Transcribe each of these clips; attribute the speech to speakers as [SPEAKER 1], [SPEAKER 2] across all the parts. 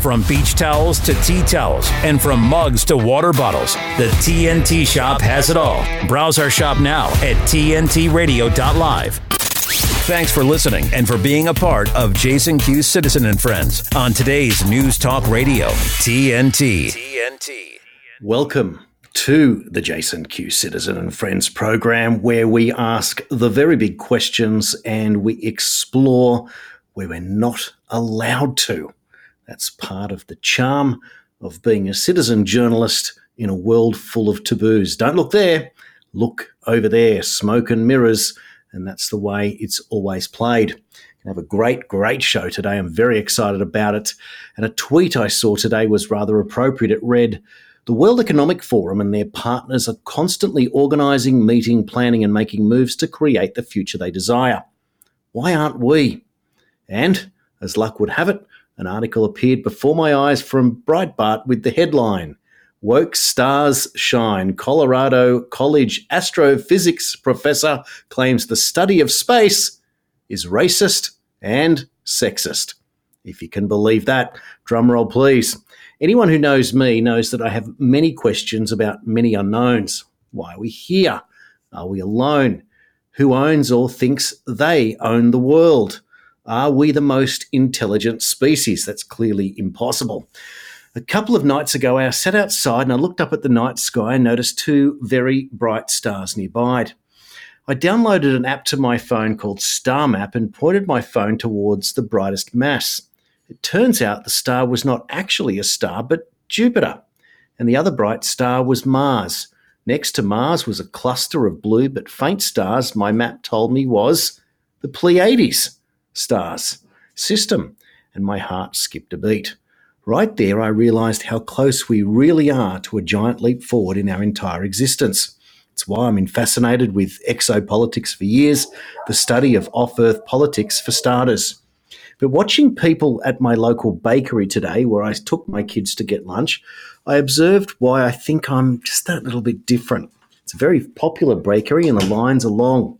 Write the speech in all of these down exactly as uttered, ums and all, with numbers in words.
[SPEAKER 1] From beach towels to tea towels, and from mugs to water bottles, the T N T Shop has it all. Browse our shop now at T N T radio dot live. Thanks for listening and for being a part of Jason Q's Citizen and Friends on today's News Talk Radio, T N T. T N T.
[SPEAKER 2] Welcome to the Jason Q Citizen and Friends program, where we ask the very big questions and we explore where we're not allowed to. That's part of the charm of being a citizen journalist in a world full of taboos. Don't look there, look over there, smoke and mirrors, and that's the way it's always played. We have a great, great show today. I'm very excited about it. And a tweet I saw today was rather appropriate. It read, "The World Economic Forum and their partners are constantly organising, meeting, planning and making moves to create the future they desire. Why aren't we?" And, as luck would have it, an article appeared before my eyes from Breitbart with the headline, "Woke Stars Shine. Colorado College astrophysics professor claims the study of space is racist and sexist." If you can believe that, drum roll please. Anyone who knows me knows that I have many questions about many unknowns. Why are we here? Are we alone? Who owns or thinks they own the world? Are we the most intelligent species? That's clearly impossible. A couple of nights ago, I sat outside and I looked up at the night sky and noticed two very bright stars nearby. I downloaded an app to my phone called Star Map and pointed my phone towards the brightest mass. It turns out the star was not actually a star, but Jupiter. And the other bright star was Mars. Next to Mars was a cluster of blue but faint stars my map told me was the Pleiades stars system. And my heart skipped a beat. Right there, I realised how close we really are to a giant leap forward in our entire existence. It's why I've been fascinated with exopolitics for years, the study of off-Earth politics for starters. But watching people at my local bakery today, where I took my kids to get lunch, I observed why I think I'm just that little bit different. It's a very popular bakery and the lines are long.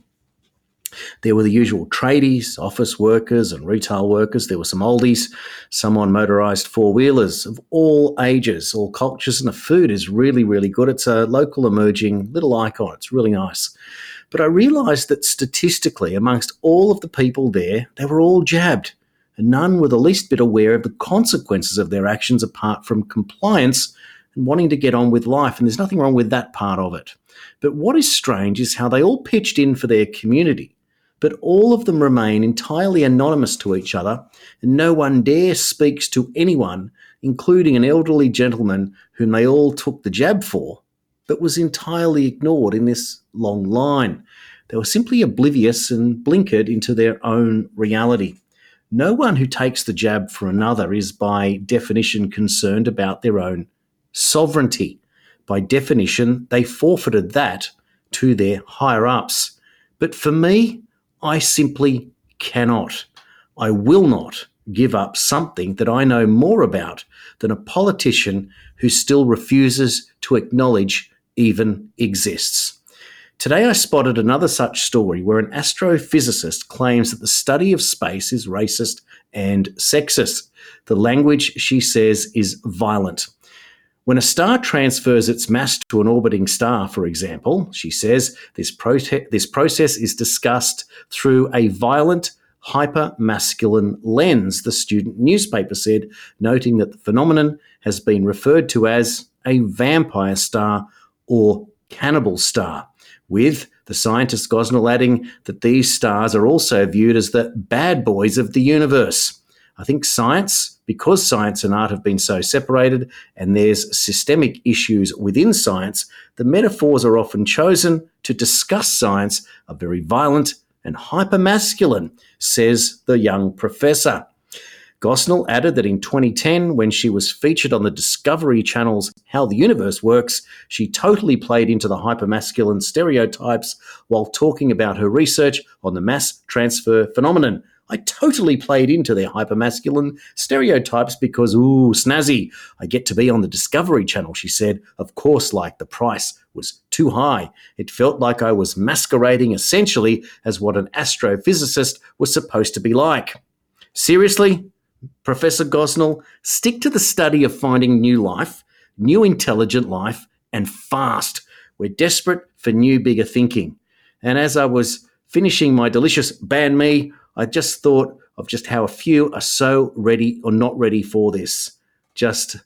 [SPEAKER 2] There were the usual tradies, office workers and retail workers. There were some oldies, some on motorised four-wheelers of all ages, all cultures, and the food is really, really good. It's a local emerging little icon. It's really nice. But I realised that statistically, amongst all of the people there, they were all jabbed. And none were the least bit aware of the consequences of their actions apart from compliance and wanting to get on with life. And there's nothing wrong with that part of it. But what is strange is how they all pitched in for their community, but all of them remain entirely anonymous to each other, and no one dare speaks to anyone, including an elderly gentleman whom they all took the jab for, but was entirely ignored in this long line. They were simply oblivious and blinkered into their own reality. No one who takes the jab for another is by definition concerned about their own sovereignty. By definition, they forfeited that to their higher-ups. But for me, I simply cannot. I will not give up something that I know more about than a politician who still refuses to acknowledge even exists. Today I spotted another such story where an astrophysicist claims that the study of space is racist and sexist. The language, she says, is violent. When a star transfers its mass to an orbiting star, for example, she says, this, prote- this process is discussed through a violent, hyper-masculine lens, the student newspaper said, noting that the phenomenon has been referred to as a vampire star or cannibal star, with the scientist Gosnell adding that these stars are also viewed as the bad boys of the universe. I think science, because science and art have been so separated and there's systemic issues within science, the metaphors are often chosen to discuss science are very violent and hyper-masculine, says the young professor. Gosnell added that in twenty ten, when she was featured on the Discovery Channel's How the Universe Works, she totally played into the hypermasculine stereotypes while talking about her research on the mass transfer phenomenon. I totally played into their hypermasculine stereotypes because, ooh, snazzy, I get to be on the Discovery Channel, she said. Of course, like the price was too high. It felt like I was masquerading essentially as what an astrophysicist was supposed to be like. Seriously? Professor Gosnell, stick to the study of finding new life, new intelligent life, and fast. We're desperate for new, bigger thinking. And as I was finishing my delicious banh mi, I just thought of just how a few are so ready or not ready for this, just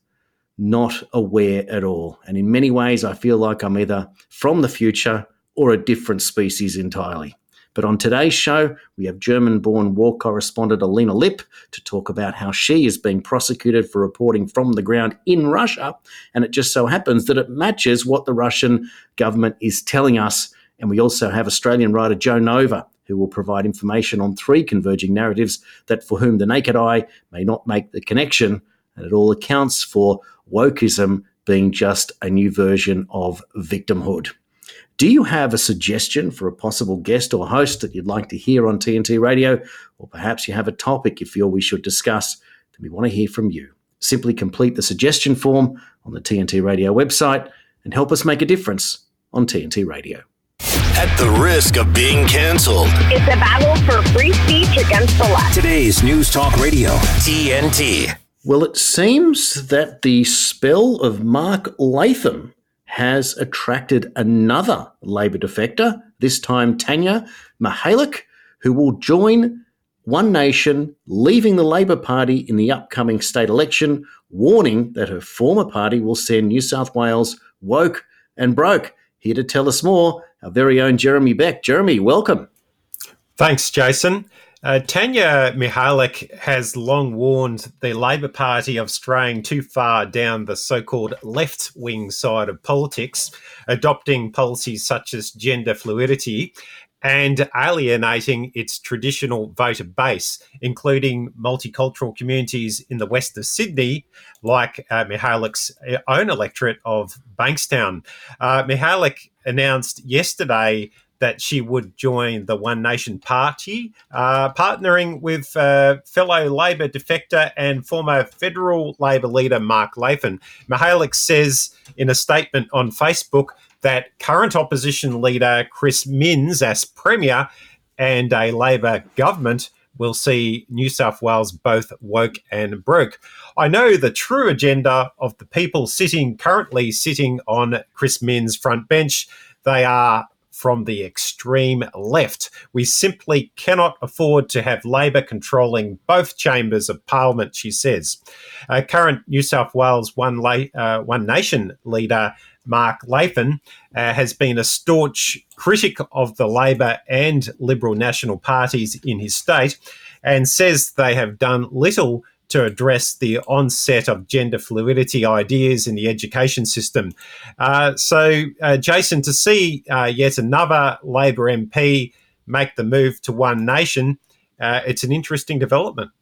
[SPEAKER 2] not aware at all. And in many ways, I feel like I'm either from the future or a different species entirely. But on today's show, we have German-born war correspondent Alina Lipp to talk about how she is being prosecuted for reporting from the ground in Russia, and it just so happens that it matches what the Russian government is telling us. And we also have Australian writer Joe Nova, who will provide information on three converging narratives that for whom the naked eye may not make the connection, and it all accounts for wokeism being just a new version of victimhood. Do you have a suggestion for a possible guest or host that you'd like to hear on T N T Radio? Or perhaps you have a topic you feel we should discuss? Then we want to hear from you. Simply complete the suggestion form on the T N T Radio website and help us make a difference on T N T Radio.
[SPEAKER 1] At the risk of being cancelled,
[SPEAKER 3] it's a battle for free speech against the left.
[SPEAKER 1] Today's News Talk Radio, T N T.
[SPEAKER 2] Well, it seems that the spell of Mark Latham has attracted another Labor defector, this time Tanya Mihalyk, who will join One Nation, leaving the Labor Party in the upcoming state election, warning that her former party will send New South Wales woke and broke. Here to tell us more, our very own Jeremy Beck. Jeremy, welcome.
[SPEAKER 4] Thanks, Jason. Uh, Tanya Mihalyk has long warned the Labor Party of straying too far down the so-called left-wing side of politics, adopting policies such as gender fluidity and alienating its traditional voter base, including multicultural communities in the west of Sydney, like uh, Mihalyk's own electorate of Bankstown. Uh, Mihalyk announced yesterday that she would join the One Nation Party, uh, partnering with uh, fellow Labor defector and former federal Labor leader Mark Latham. Mihalyk says in a statement on Facebook that current opposition leader Chris Minns as Premier and a Labor government will see New South Wales both woke and broke. I know the true agenda of the people sitting currently sitting on Chris Minns' front bench. They are from the extreme left. We simply cannot afford to have Labor controlling both chambers of Parliament, she says. Uh, current New South Wales One, La- uh, One Nation leader Mark Latham uh, has been a staunch critic of the Labor and Liberal National parties in his state and says they have done little to address the onset of gender fluidity ideas in the education system. Uh, so, uh, Jason, to see uh, yet another Labor M P make the move to One Nation, uh, it's an interesting development.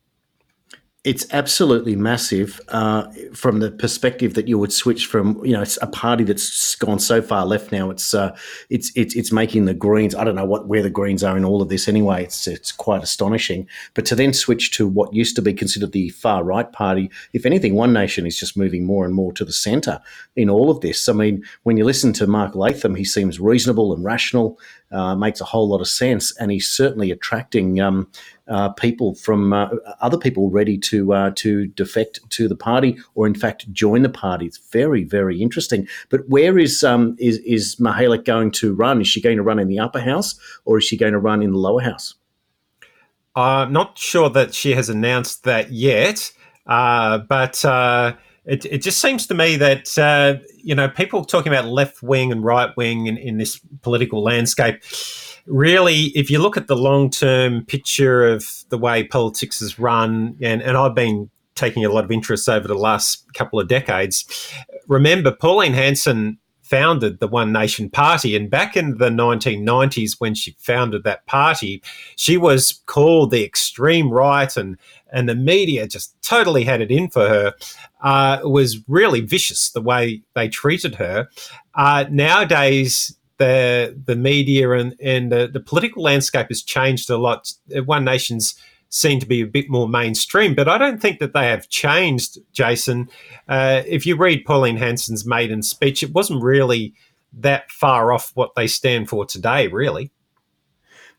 [SPEAKER 2] It's absolutely massive uh, from the perspective that you would switch from, you know, it's a party that's gone so far left now. It's uh, it's it's it's making the Greens. I don't know what where the Greens are in all of this anyway. It's it's quite astonishing. But to then switch to what used to be considered the far right party, if anything, One Nation is just moving more and more to the centre in all of this. I mean, when you listen to Mark Latham, he seems reasonable and rational, uh, makes a whole lot of sense, and he's certainly attracting Um, Uh, people from uh, other people ready to uh, to defect to the party, or in fact join the party. It's very, very interesting. But where is um, is is Mihalyk going to run? Is she going to run in the upper house, or is she going to run in the lower house?
[SPEAKER 4] I'm not sure that she has announced that yet, uh, but uh, it, it just seems to me that uh, you know people talking about left wing and right wing in, in this political landscape. Really, if you look at the long-term picture of the way politics is run, and, and I've been taking a lot of interest over the last couple of decades, remember Pauline Hanson founded the One Nation Party, and back in the nineteen nineties when she founded that party, she was called the extreme right, and, and the media just totally had it in for her. Uh, it was really vicious the way they treated her. Uh, nowadays, The the media and, and the, the political landscape has changed a lot. One Nation's seem to be a bit more mainstream, but I don't think that they have changed, Jason. Uh, if you read Pauline Hanson's maiden speech, it wasn't really that far off what they stand for today, really.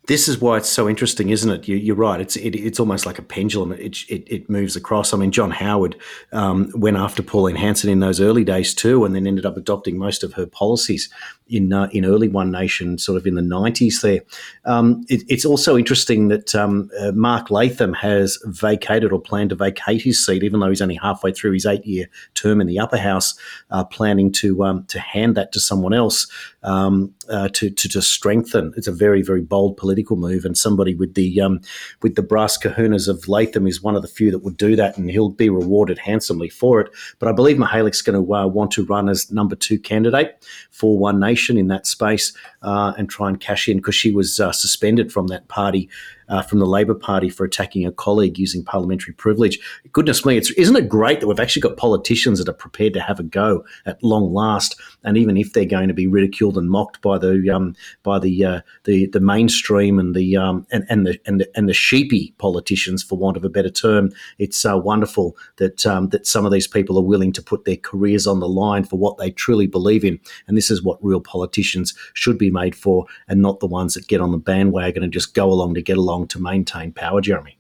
[SPEAKER 2] This is why it's so interesting, isn't it? You, you're right. It's it, it's almost like a pendulum. It it, it moves across. I mean, John Howard um, went after Pauline Hanson in those early days too, and then ended up adopting most of her policies in uh, in early One Nation, sort of in the nineties. There, um, it, it's also interesting that um, uh, Mark Latham has vacated or planned to vacate his seat, even though he's only halfway through his eight-year term in the upper house, uh, planning to um, to hand that to someone else um, uh, to, to to strengthen. It's a very very bold political move, and somebody with the um, with the brass kahunas of Latham is one of the few that would do that, and he'll be rewarded handsomely for it. But I believe Mihailik's going to uh, want to run as number two candidate for One Nation in that space uh, and try and cash in, because she was uh, suspended from that party. Uh, from the Labor Party for attacking a colleague using parliamentary privilege. Goodness me, it's, isn't it great that we've actually got politicians that are prepared to have a go at long last, and even if they're going to be ridiculed and mocked by the um, by the uh, the the mainstream and the um, and, and the and the and the sheepy politicians, for want of a better term, it's uh, wonderful that um, that some of these people are willing to put their careers on the line for what they truly believe in, and this is what real politicians should be made for, and not the ones that get on the bandwagon and just go along to get along to maintain power, Jeremy.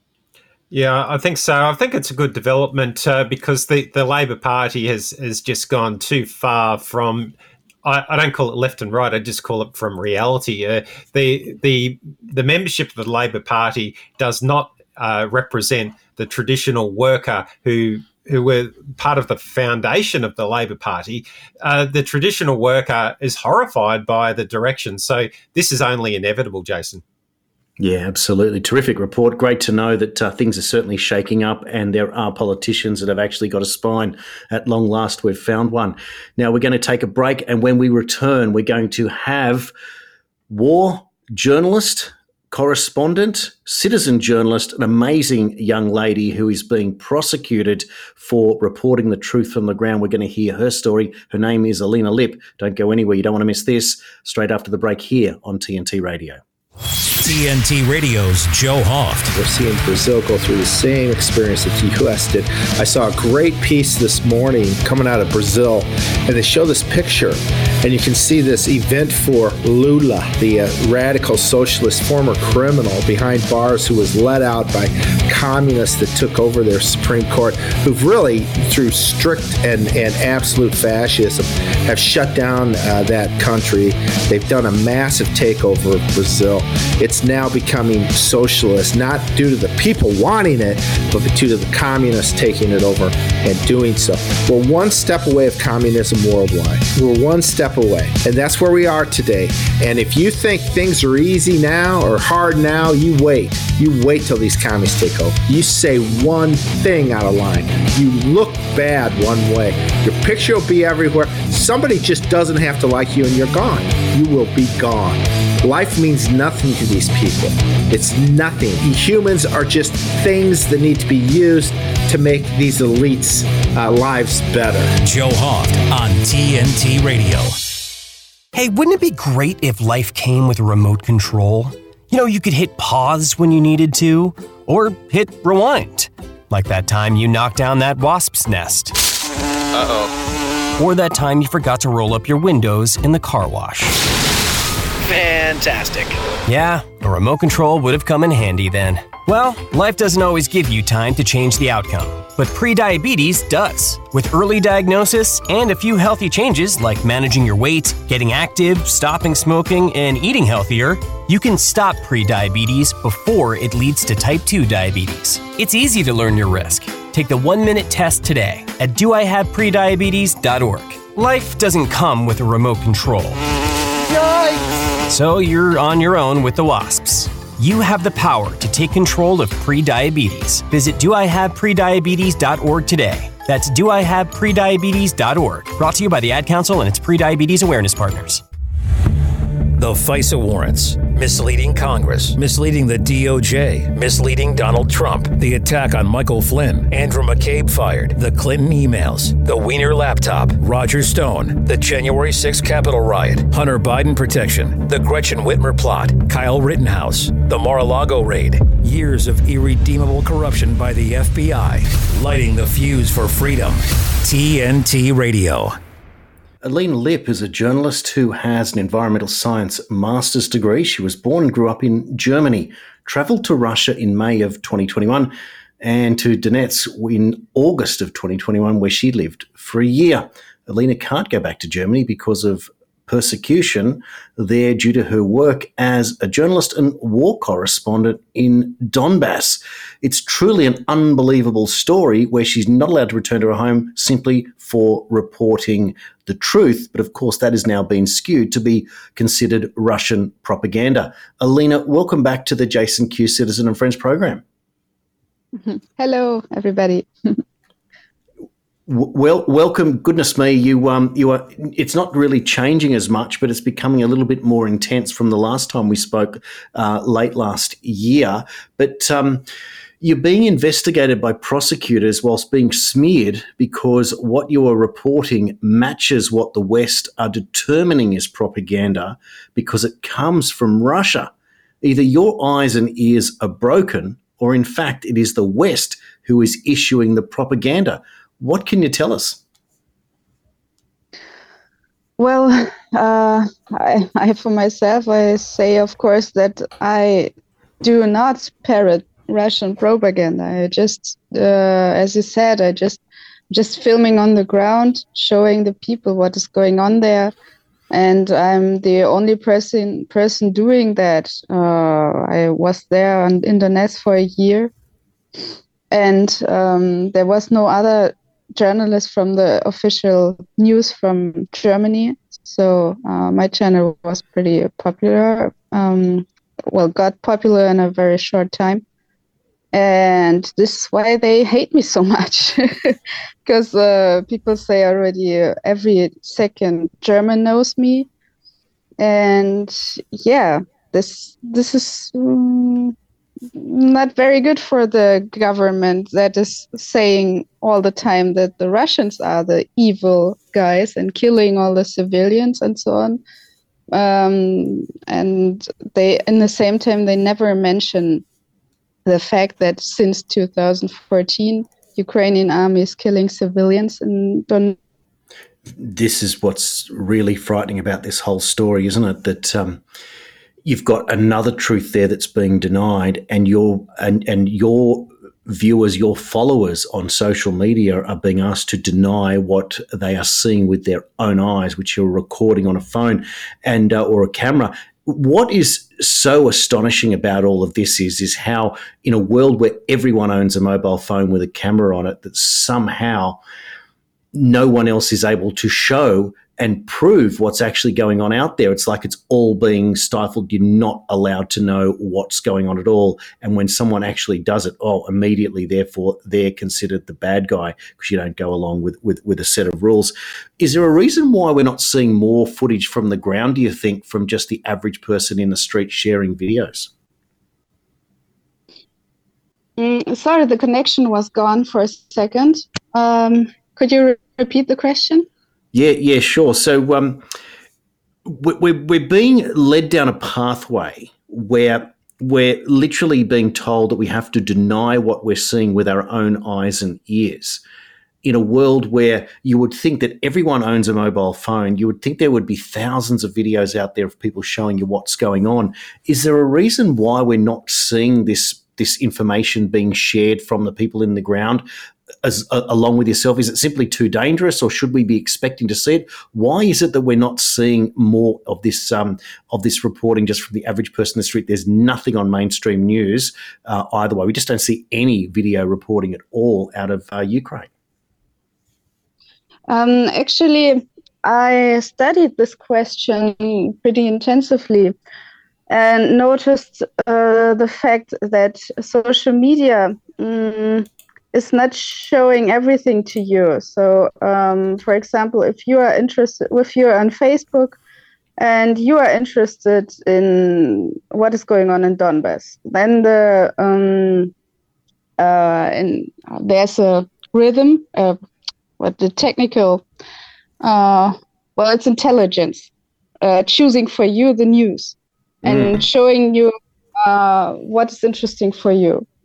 [SPEAKER 4] Yeah, I think so. I think it's a good development uh, because the, the Labor Party has, has just gone too far from, I, I don't call it left and right, I just call it from reality. Uh, the, the, the membership of the Labor Party does not uh, represent the traditional worker who who were part of the foundation of the Labor Party. Uh, the traditional worker is horrified by the direction. So this is only inevitable, Jason.
[SPEAKER 2] Yeah, absolutely. Terrific report. Great to know that uh, things are certainly shaking up, and there are politicians that have actually got a spine. At long last, we've found one. Now we're going to take a break, and when we return, we're going to have war journalist, correspondent, citizen journalist, an amazing young lady who is being prosecuted for reporting the truth from the ground. We're going to hear her story. Her name is Alina Lip. Don't go anywhere. You don't want to miss this. Straight after the break here on T N T Radio.
[SPEAKER 1] T N T Radio's Joe Hoft.
[SPEAKER 5] We're seeing Brazil go through the same experience that the U S did. I saw a great piece this morning coming out of Brazil, and they show this picture, and you can see this event for Lula, the uh, radical socialist former criminal behind bars who was let out by communists that took over their Supreme Court, who've really, through strict and, and absolute fascism, have shut down uh, that country. They've done a massive takeover of Brazil. It's now becoming socialist, not due to the people wanting it, but due to the communists taking it over and doing so. We're one step away of communism worldwide. We're one step away, and that's where we are today. And if you think things are easy now or hard now, you wait. You wait till these communists take over. You say one thing out of line. You look bad one way. Your picture will be everywhere. Somebody just doesn't have to like you, and you're gone. You will be gone. Life means nothing to these people. It's nothing. Humans are just things that need to be used to make these elites' uh, lives better.
[SPEAKER 1] Joe Hoft on T N T Radio.
[SPEAKER 6] Hey, wouldn't it be great if life came with a remote control? You know, you could hit pause when you needed to, or hit rewind. Like that time you knocked down that wasp's nest. Uh-oh. Or that time you forgot to roll up your windows in the car wash.
[SPEAKER 7] Fantastic.
[SPEAKER 6] Yeah, a remote control would have come in handy then. Well, life doesn't always give you time to change the outcome, but prediabetes does. With early diagnosis and a few healthy changes like managing your weight, getting active, stopping smoking, and eating healthier, you can stop prediabetes before it leads to type two diabetes. It's easy to learn your risk. Take the one-minute test today at do I have prediabetes dot org. Life doesn't come with a remote control. Yikes! So you're on your own with the wasps. You have the power to take control of prediabetes. Visit do I have prediabetes dot org today. That's do I have prediabetes dot org. Brought to you by the Ad Council and its prediabetes awareness partners.
[SPEAKER 1] The FISA warrants, misleading Congress, misleading the D O J, misleading Donald Trump, the attack on Michael Flynn, Andrew McCabe fired, the Clinton emails, the Wiener laptop, Roger Stone, the January sixth Capitol riot, Hunter Biden protection, the Gretchen Whitmer plot, Kyle Rittenhouse, the Mar-a-Lago raid, years of irredeemable corruption by the F B I, lighting the fuse for freedom. T N T Radio.
[SPEAKER 2] Alina Lipp is a journalist who has an environmental science master's degree. She was born and grew up in Germany, travelled to Russia in May of twenty twenty-one and to Donetsk in August of twenty twenty-one, where she lived for a year. Alina can't go back to Germany because of persecution there due to her work as a journalist and war correspondent in Donbass. It's truly an unbelievable story where she's not allowed to return to her home simply for reporting the truth. But of course, that has now been skewed to be considered Russian propaganda. Alina, welcome back to the Jason Q Citizen and Friends program.
[SPEAKER 7] Hello, everybody.
[SPEAKER 2] Well, welcome. Goodness me, you um, you are. It's not really changing as much, but it's becoming a little bit more intense from the last time we spoke uh, late last year. But um, you're being investigated by prosecutors whilst being smeared because what you are reporting matches what the West are determining is propaganda because it comes from Russia. Either your eyes and ears are broken, or in fact, it is the West who is issuing the propaganda. What can you tell us?
[SPEAKER 7] Well, uh, I, I, for myself, I say, of course, that I do not parrot Russian propaganda. I just, uh, as you said, I just, just filming on the ground, showing the people what is going on there, and I'm the only person person doing that. Uh, I was there on Donetsk for a year, and um, there was no other journalist from the official news from Germany. So uh, my channel was pretty popular. Um, well, got popular in a very short time. And this is why they hate me so much. Because uh, people say already uh, every second German knows me. And yeah, this this is um, not very good for the government that is saying all the time that the Russians are the evil guys and killing all the civilians and so on. Um, and they, in the same time, they never mention the fact that since two thousand fourteen, Ukrainian army is killing civilians in Donbass.
[SPEAKER 2] This is what's really frightening about this whole story, isn't it? That um, you've got another truth there that's being denied, and your and and your viewers, your followers on social media are being asked to deny what they are seeing with their own eyes, which you're recording on a phone and uh, or a camera. What is so astonishing about all of this is, is how in a world where everyone owns a mobile phone with a camera on it, that somehow no one else is able to show and prove what's actually going on out there. It's like it's all being stifled. You're not allowed to know what's going on at all. And when someone actually does it, oh, immediately, therefore, they're considered the bad guy because you don't go along with, with, with a set of rules. Is there a reason why we're not seeing more footage from the ground, do you think, from just the average person in the street sharing videos?
[SPEAKER 7] Mm, sorry, the connection was gone for a second. Um, could you re- repeat the question?
[SPEAKER 2] Yeah, yeah, sure. So um, we're, we're being led down a pathway where we're literally being told that we have to deny what we're seeing with our own eyes and ears. In a world where you would think that everyone owns a mobile phone, you would think there would be thousands of videos out there of people showing you what's going on. Is there a reason why we're not seeing this, this information being shared from the people in the ground as uh, along with yourself? Is it simply too dangerous, or should we be expecting to see it? Why is it that we're not seeing more of this um, of this reporting just from the average person in the street? There's nothing on mainstream news uh, either way. We just don't see any video reporting at all out of uh, Ukraine.
[SPEAKER 7] Um, actually, I studied this question pretty intensively and noticed uh, the fact that social media um, is not showing everything to you. So, um, for example, if you are interested, if you're on Facebook and you are interested in what is going on in Donbass, then the um, uh, in, there's a rhythm, uh, what the technical, uh, well, it's intelligence, uh, choosing for you the news and mm. showing you uh, what is interesting for you.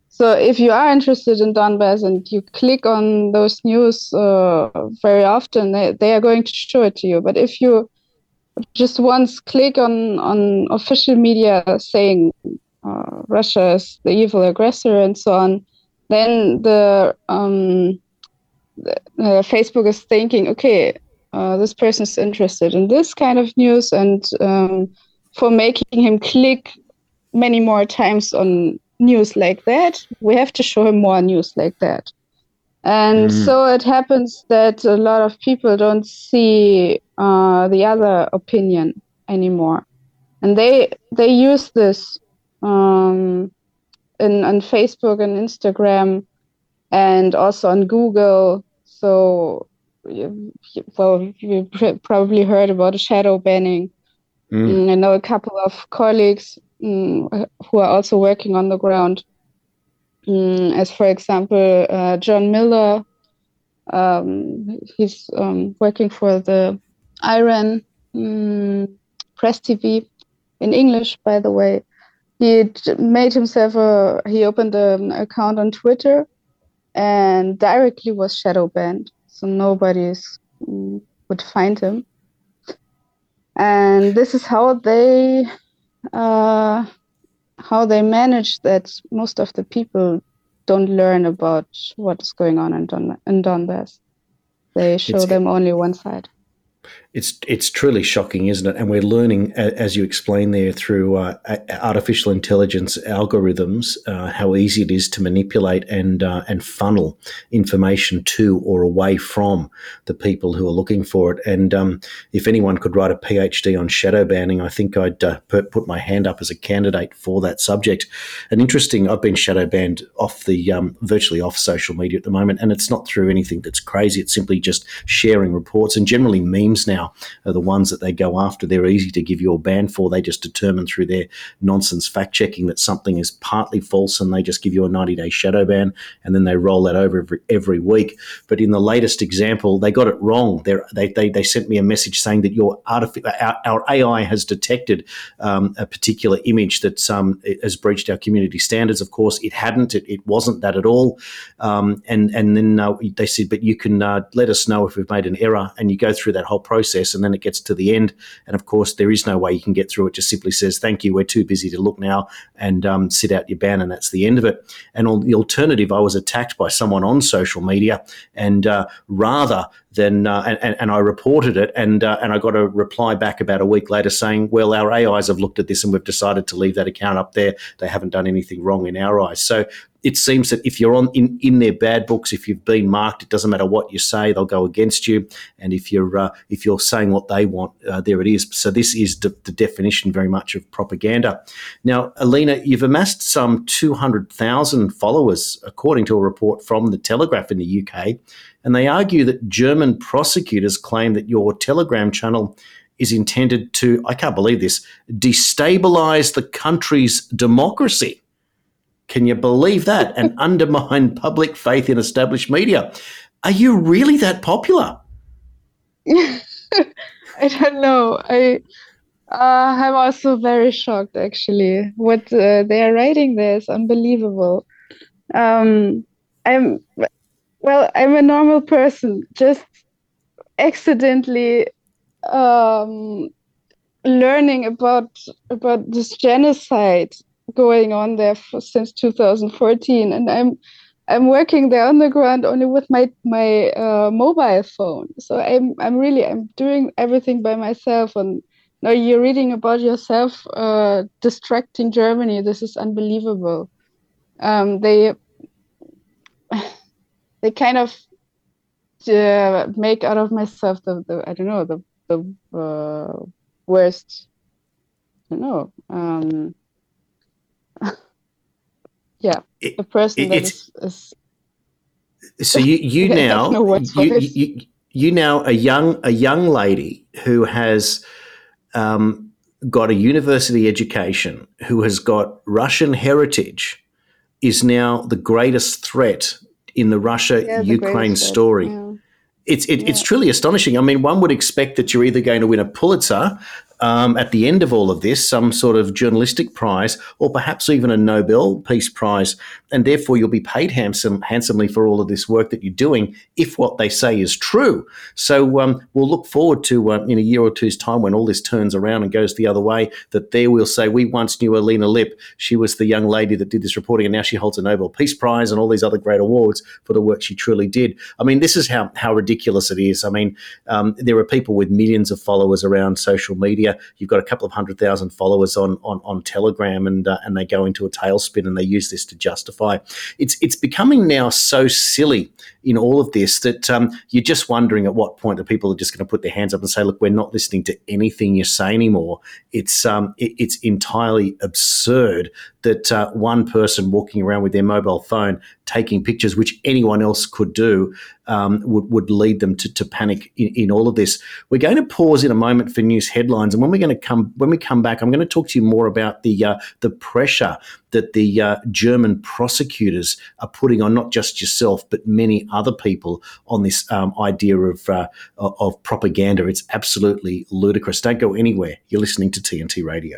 [SPEAKER 7] So if you are interested in Donbass and you click on those news uh, very often, they, they are going to show it to you. But if you just once click on, on official media saying uh, Russia is the evil aggressor and so on, then the, um, the uh, Facebook is thinking, okay, uh, this person is interested in this kind of news, and um, for making him click many more times on news like that, we have to show him more news like that. And mm. so it happens that a lot of people don't see uh, the other opinion anymore, and they they use this um, in on Facebook and Instagram, and also on Google. So, well, you probably heard about shadow banning. Mm. I know a couple of colleagues mm, who are also working on the ground, mm, as for example, uh, John Miller. Um, he's um, working for the Iran mm, Press T V in English, by the way. He made himself a, he opened an account on Twitter and directly was shadow banned, so nobody mm, would find him. And this is how they uh, how they manage that most of the people don't learn about what is going on in, Don- in Donbass. They show it's, them only one side.
[SPEAKER 2] It's it's truly shocking, isn't it? And we're learning, as you explained there, through uh, artificial intelligence algorithms, uh, how easy it is to manipulate and uh, and funnel information to or away from the people who are looking for it. And um, if anyone could write a PhD on shadow banning, I think I'd uh, put my hand up as a candidate for that subject. And interesting, I've been shadow banned off the um, virtually off social media at the moment, and it's not through anything that's crazy. It's simply just sharing reports, and generally memes now are the ones that they go after. They're easy to give you a ban for. They just determine through their nonsense fact checking that something is partly false, and they just give you a ninety day shadow ban, and then they roll that over every, every week. But in the latest example, they got it wrong. They're, they they they sent me a message saying that your artific- our, our A I has detected um, a particular image that um, has breached our community standards. Of course, it hadn't. It, it wasn't that at all. Um, and and then uh, they said, but you can uh, let us know if we've made an error, and you go through that whole process. And then it gets to the end, and of course there is no way you can get through it. Just simply says, thank you, we're too busy to look now, and um, sit out your ban, and that's the end of it. And on the alternative, I was attacked by someone on social media, and uh, rather than uh, and, and I reported it, and uh, and I got a reply back about a week later saying, well, our A Is have looked at this and we've decided to leave that account up there. They haven't done anything wrong in our eyes. So it seems that if you're on in, in their bad books, if you've been marked, it doesn't matter what you say, they'll go against you. And if you're uh, if you're saying what they want, uh, there it is. So this is de- the definition very much of propaganda. Now, Alina, you've amassed some two hundred thousand followers, according to a report from The Telegraph in the U K, and they argue that German prosecutors claim that your Telegram channel is intended to, I can't believe this, destabilise the country's democracy. Can you believe that? And undermine public faith in established media. Are you really that popular?
[SPEAKER 7] I don't know. I, uh, I'm also very shocked, actually. What uh, they are writing there is unbelievable. Um, I'm, well, I'm a normal person, just accidentally um, learning about about this genocide going on there for, since two thousand fourteen, and I'm I'm working there on the ground only with my my uh, mobile phone. So I'm I'm really I'm doing everything by myself. And now you're reading about yourself uh, distracting Germany. This is unbelievable. Um, they they kind of uh, make out of myself the, the I don't know the the uh, worst. I don't know. Um, yeah, it, the person it, that is, is.
[SPEAKER 2] So you you now you, you you now a young a young lady who has um, got a university education, who has got Russian heritage, is now the greatest threat in the Russia-Ukraine yeah, story. Yeah. It's it, yeah. it's truly astonishing. I mean, one would expect that you're either going to win a Pulitzer um, at the end of all of this, some sort of journalistic prize, or perhaps even a Nobel Peace Prize and therefore you'll be paid handsome, handsomely for all of this work that you're doing if what they say is true. So um, we'll look forward to uh, in a year or two's time when all this turns around and goes the other way, that there we'll say, we once knew Alina Lipp. She was the young lady that did this reporting, and now she holds a Nobel Peace Prize and all these other great awards for the work she truly did. I mean, this is how, how ridiculous it is. I mean, um, there are people with millions of followers around social media. You've got a couple of hundred thousand followers on on, on Telegram, and uh, and they go into a tailspin and they use this to justify. It's it's becoming now so silly in all of this that um, you're just wondering at what point the people are just going to put their hands up and say, look, we're not listening to anything you say anymore. It's um, it, it's entirely absurd that uh, one person walking around with their mobile phone taking pictures, which anyone else could do, um, would, would lead them to, to panic in, in all of this. We're going to pause in a moment for news headlines, and when we're going to come when we come back, I'm going to talk to you more about the uh, the pressure that the uh, German prosecutors are putting on not just yourself but many other people on this um, idea of uh, of propaganda. It's absolutely ludicrous. Don't go anywhere. You're listening to T N T Radio.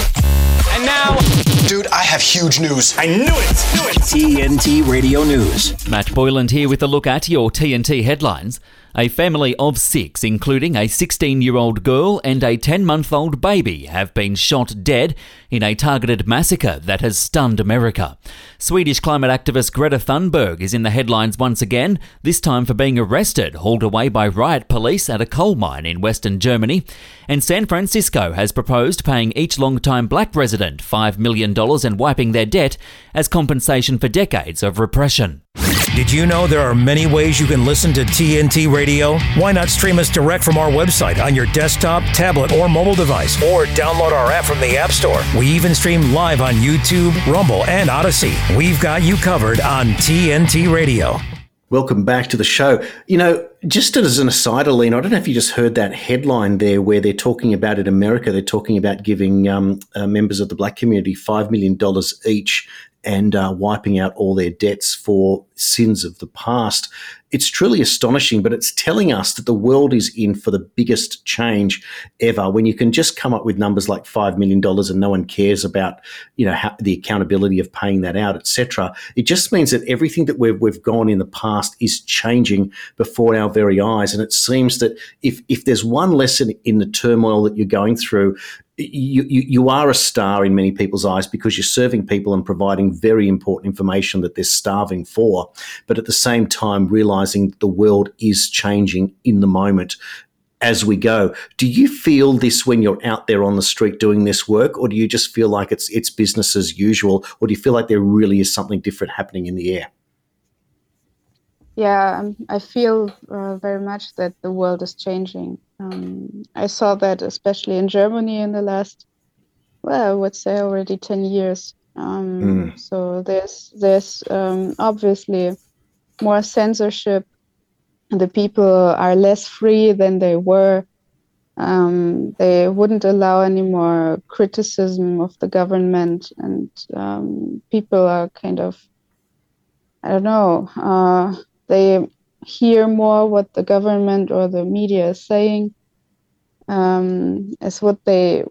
[SPEAKER 8] And now, dude, I have huge news.
[SPEAKER 1] I knew it! Knew it! T N T Radio News.
[SPEAKER 9] Matt Boyland here with a look at your T N T headlines. A family of six, including a sixteen-year-old girl and a ten-month-old baby, have been shot dead in a targeted massacre that has stunned America. Swedish climate activist Greta Thunberg is in the headlines once again, this time for being arrested, hauled away by riot police at a coal mine in western Germany. And San Francisco has proposed paying each long-time black resident five million dollars and wiping their debt as compensation for decades of repression.
[SPEAKER 1] Did you know there are many ways you can listen to T N T Radio? Why not stream us direct from our website on your desktop, tablet, or mobile device, or download our app from the App Store? We even stream live on YouTube, Rumble, and Odyssey. We've got you covered on T N T Radio.
[SPEAKER 2] Welcome back to the show. You know, just as an aside, Alina, I don't know if you just heard that headline there where they're talking about in America, they're talking about giving um, uh, members of the black community five million dollars each and uh, wiping out all their debts for sins of the past. It's truly astonishing, but it's telling us that the world is in for the biggest change ever when you can just come up with numbers like five million dollars and no one cares about, you know, how, the accountability of paying that out, et cetera. It just means that everything that we've, we've gone in the past is changing before our very eyes. And it seems that if, if there's one lesson in the turmoil that you're going through, You, you you are a star in many people's eyes because you're serving people and providing very important information that they're starving for, but at the same time realising the world is changing in the moment as we go. Do you feel this when you're out there on the street doing this work, or do you just feel like it's it's business as usual, or do you feel like there really is something different happening in the air?
[SPEAKER 7] Yeah, um, I feel uh, very much that the world is changing. Um, I saw that especially in Germany in the last, well, I would say already ten years. Um, mm. So there's there's um, obviously more censorship. The people are less free than they were. Um, they wouldn't allow any more criticism of the government, and um, people are kind of, I don't know, uh, they hear more what the government or the media is saying um, as what they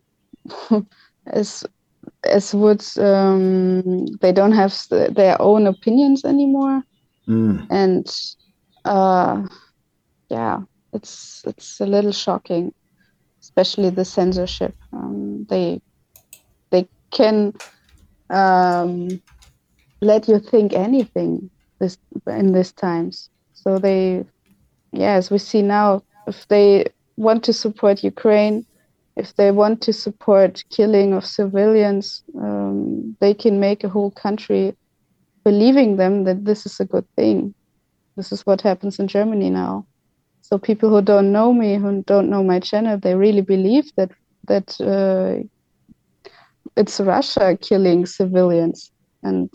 [SPEAKER 7] as as what um, they don't have their own opinions anymore, mm. and uh, yeah, it's it's a little shocking, especially the censorship. Um, they they can um, let you think anything this in these times. So they, yeah, as we see now, if they want to support Ukraine, if they want to support killing of civilians, um, they can make a whole country believing them that this is a good thing. This is what happens in Germany now. So people who don't know me, who don't know my channel, they really believe that that uh, it's Russia killing civilians, and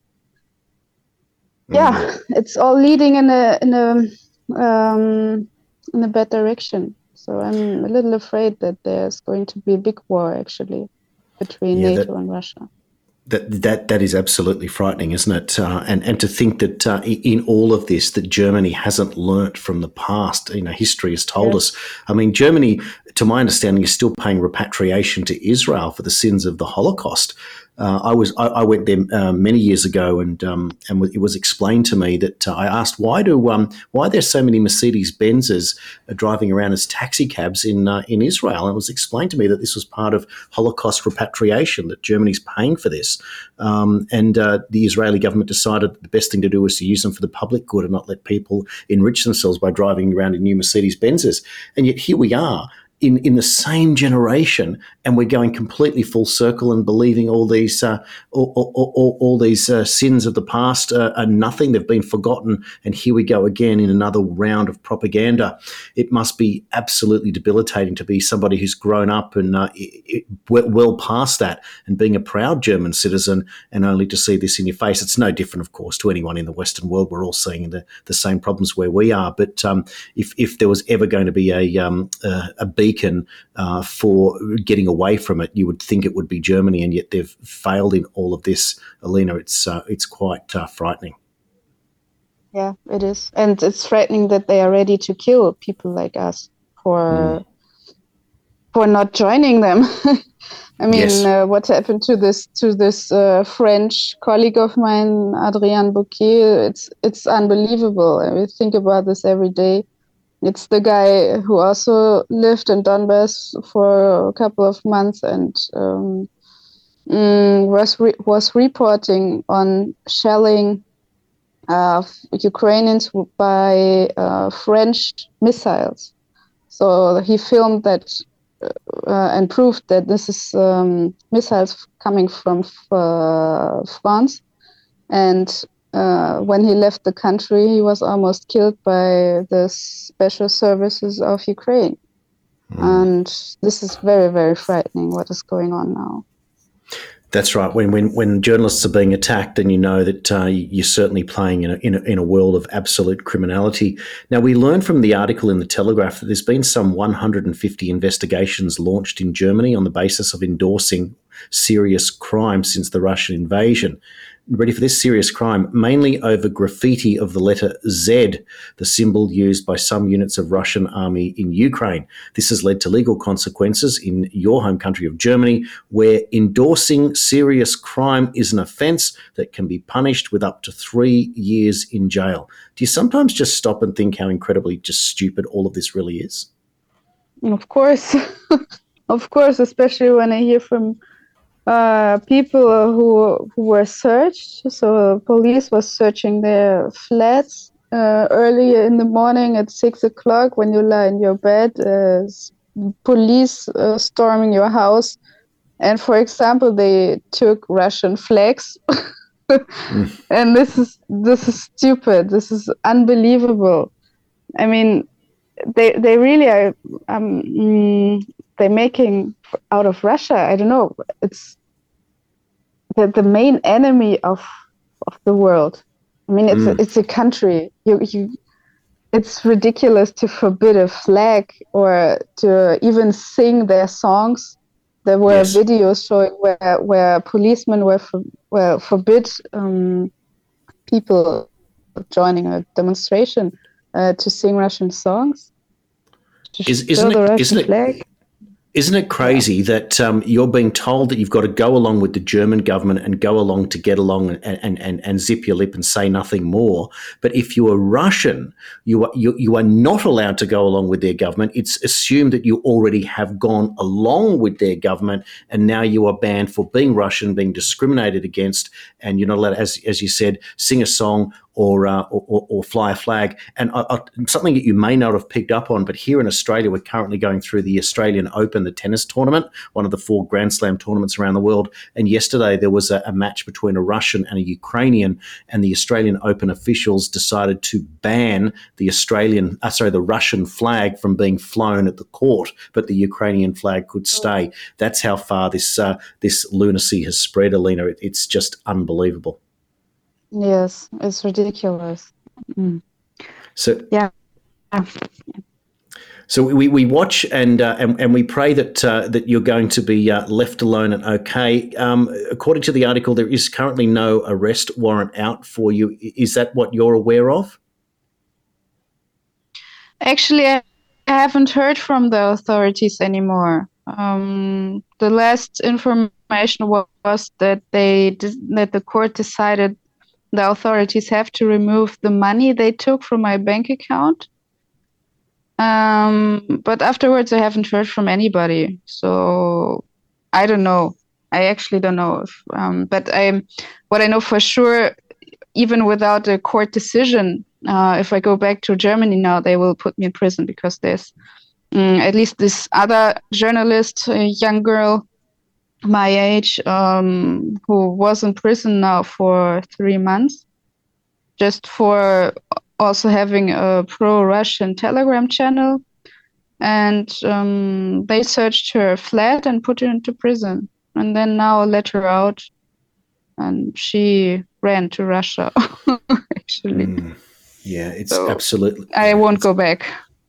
[SPEAKER 7] yeah, it's all leading in a in a um, in a bad direction. So I'm a little afraid that there's going to be a big war actually between yeah, NATO that, and Russia.
[SPEAKER 2] That that that is absolutely frightening, isn't it? Uh, and and to think that uh, in all of this, that Germany hasn't learnt from the past. You know, history has told yeah. us. I mean, Germany, to my understanding, is still paying repatriation to Israel for the sins of the Holocaust. Uh, I was I, I went there uh, many years ago, and um, and it was explained to me that uh, I asked why do um, why are there so many Mercedes Benzes driving around as taxi cabs in uh, in Israel? And it was explained to me that this was part of Holocaust repatriation, that Germany's paying for this, um, and uh, the Israeli government decided that the best thing to do was to use them for the public good and not let people enrich themselves by driving around in new Mercedes Benzes. And yet here we are. In, in the same generation, and we're going completely full circle and believing all these uh, all, all, all, all these uh, sins of the past uh, are nothing. They've been forgotten, and here we go again in another round of propaganda. It must be absolutely debilitating to be somebody who's grown up and uh, it, it, well past that, and being a proud German citizen, and only to see this in your face. It's no different, of course, to anyone in the Western world. We're all seeing the, the same problems where we are. But um, if if there was ever going to be a um, a, a beacon uh, for getting away from it, you would think it would be Germany, and yet they've failed in all of this. Alina, it's uh, it's quite uh, frightening.
[SPEAKER 7] Yeah, it is, and it's frightening that they are ready to kill people like us for mm. for not joining them. I mean, yes. uh, what happened to this to this uh, French colleague of mine, Adrien Bouquet? It's it's unbelievable. I mean, think about this every day. It's the guy who also lived in Donbass for a couple of months and um, mm, was re- was reporting on shelling uh, Ukrainians by uh, French missiles. So he filmed that uh, and proved that this is um, missiles coming from uh, France. And Uh, when he left the country, he was almost killed by the special services of Ukraine. Mm. And this is very, very frightening, what is going on now.
[SPEAKER 2] That's right. When when, when journalists are being attacked, then you know that uh, you're certainly playing in a, in, a, in a world of absolute criminality. Now, we learned from the article in The Telegraph that there's been some one hundred fifty investigations launched in Germany on the basis of endorsing serious crime since the Russian invasion. Ready for this? Serious crime, mainly over graffiti of the letter Z, the symbol used by some units of Russian army in Ukraine. This has led to legal consequences in your home country of Germany, where endorsing serious crime is an offence that can be punished with up to three years in jail. Do you sometimes just stop and think how incredibly just stupid all of this really is?
[SPEAKER 7] Of course. Of course, especially when I hear from Uh, people who who were searched. So police was searching their flats uh, early in the morning at six o'clock when you lie in your bed. Uh, police uh, storming your house, and for example, they took Russian flags. mm. And this is this is stupid. This is unbelievable. I mean, they they really are. Um, mm, they're making out of Russia. I don't know. It's the, the main enemy of of the world. I mean, it's mm. a, it's a country. You you. It's ridiculous to forbid a flag or to even sing their songs. There were yes. videos showing where where policemen were for, were forbid um, people joining a demonstration uh, to sing Russian songs. To
[SPEAKER 2] Is, isn't
[SPEAKER 7] the
[SPEAKER 2] it?
[SPEAKER 7] Russian
[SPEAKER 2] Isn't it?
[SPEAKER 7] flag.
[SPEAKER 2] Isn't it crazy yeah. that um, you're being told that you've got to go along with the German government and go along to get along and, and, and, and zip your lip and say nothing more? But if you are Russian, you are you, you are not allowed to go along with their government. It's assumed that you already have gone along with their government, and now you are banned for being Russian, being discriminated against, and you're not allowed, as as you said, sing a song or uh, or, or fly a flag. And uh, uh, something that you may not have picked up on, but here in Australia, we're currently going through the Australian Open, the tennis tournament, one of the four Grand Slam tournaments around the world. And yesterday there was a, a match between a Russian and a Ukrainian, and the Australian Open officials decided to ban the Australian, uh, sorry, the Russian flag from being flown at the court, but the Ukrainian flag could stay. That's how far this uh, this lunacy has spread, Alina. It, it's just unbelievable.
[SPEAKER 7] Yes, it's ridiculous. Mm.
[SPEAKER 2] So
[SPEAKER 7] yeah.
[SPEAKER 2] So we, we watch and, uh, and and we pray that uh, that you're going to be uh, left alone and okay. Um, according to the article, there is currently no arrest warrant out for you. Is that what you're aware of?
[SPEAKER 7] Actually, I haven't heard from the authorities anymore. Um, the last information information was that they that the court decided the authorities have to remove the money they took from my bank account. Um, but afterwards, I haven't heard from anybody, so I don't know. I actually don't know. If, um, but I, what I know for sure, even without a court decision, uh, if I go back to Germany now, they will put me in prison because there's um, at least this other journalist, a young girl my age, um, who was in prison now for three months, just for also having a pro-Russian Telegram channel. And um, they searched her flat and put her into prison. And then now let her out. And she ran to Russia, actually.
[SPEAKER 2] Mm, yeah, it's
[SPEAKER 7] so
[SPEAKER 2] absolutely...
[SPEAKER 7] I won't go back.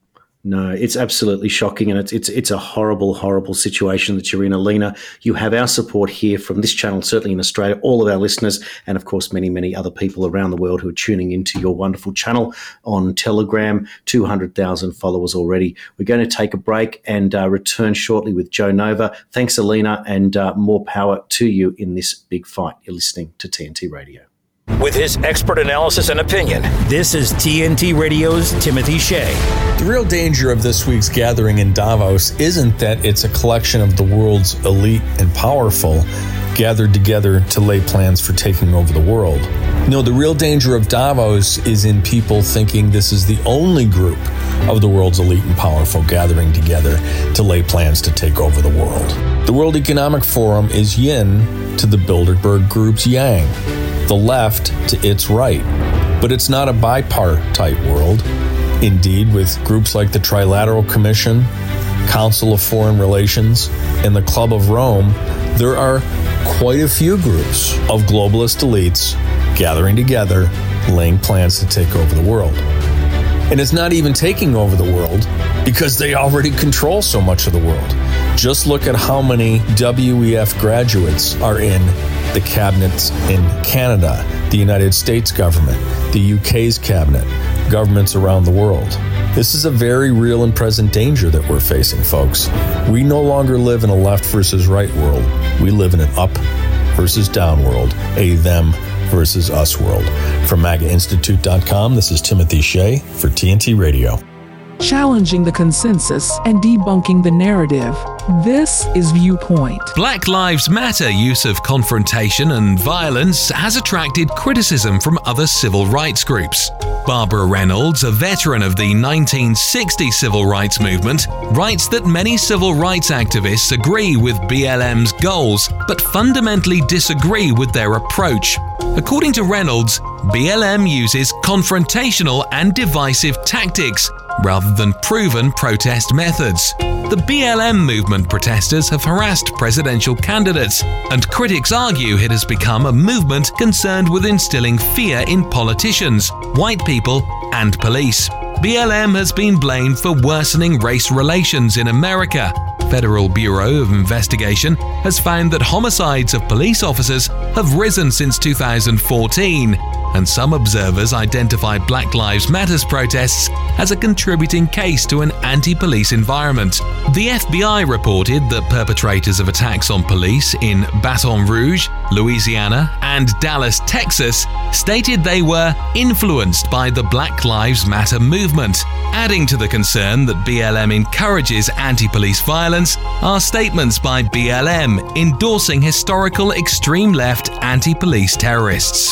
[SPEAKER 2] No, it's absolutely shocking, and it's it's it's a horrible, horrible situation that you're in, Alina. You have our support here from this channel, certainly in Australia, all of our listeners, and of course many, many other people around the world who are tuning into your wonderful channel on Telegram. two hundred thousand followers already. We're going to take a break and uh, return shortly with Joe Nova. Thanks, Alina, and uh, more power to you in this big fight. You're listening to T N T Radio.
[SPEAKER 1] With his expert analysis and opinion, this is T N T Radio's Timothy Shea.
[SPEAKER 10] The real danger of this week's gathering in Davos isn't that it's a collection of the world's elite and powerful gathered together to lay plans for taking over the world. No, the real danger of Davos is in people thinking this is the only group of the world's elite and powerful gathering together to lay plans to take over the world. The World Economic Forum is yin to the Bilderberg Group's yang, the left to its right. But it's not a bipartite world. Indeed, with groups like the Trilateral Commission, Council of Foreign Relations, and the Club of Rome, there are quite a few groups of globalist elites gathering together, laying plans to take over the world. And it's not even taking over the world because they already control so much of the world. Just look at how many W E F graduates are in the cabinets in Canada, the United States government, the U K's cabinet, governments around the world. This is a very real and present danger that we're facing, folks. We no longer live in a left versus right world. We live in an up versus down world, a them versus us world. From MAGA Institute dot com, this is Timothy Shea for T N T Radio.
[SPEAKER 11] Challenging the consensus and debunking the narrative. This is Viewpoint.
[SPEAKER 12] Black Lives Matter use of confrontation and violence has attracted criticism from other civil rights groups. Barbara Reynolds, a veteran of the nineteen sixty civil rights movement, writes that many civil rights activists agree with B L M's goals, but fundamentally disagree with their approach. According to Reynolds, B L M uses confrontational and divisive tactics rather than proven protest methods. The B L M movement protesters have harassed presidential candidates, and critics argue it has become a movement concerned with instilling fear in politicians, white people, and police. B L M has been blamed for worsening race relations in America. Federal Bureau of Investigation has found that homicides of police officers have risen since two thousand fourteen, and some observers identify Black Lives Matter's protests as a contributing case to an anti-police environment. The F B I reported that perpetrators of attacks on police in Baton Rouge, Louisiana, and Dallas, Texas, stated they were influenced by the Black Lives Matter movement. Adding to the concern that B L M encourages anti-police violence are statements by B L M endorsing historical extreme left anti-police terrorists.